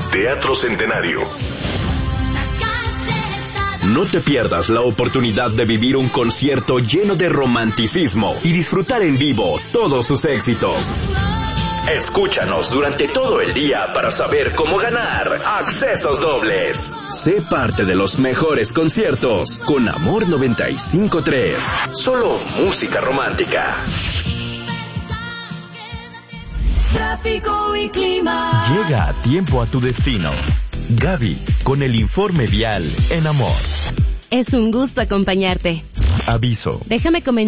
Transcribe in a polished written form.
Teatro Centenario. No te pierdas la oportunidad de vivir un concierto lleno de romanticismo y disfrutar en vivo todos sus éxitos. Escúchanos durante todo el día para saber cómo ganar accesos dobles. Sé parte de los mejores conciertos con Amor 95.3. Solo música romántica. Tráfico y clima. Llega a tiempo a tu destino. Gaby, con el informe vial en Amor. Es un gusto acompañarte. Aviso. Déjame comentar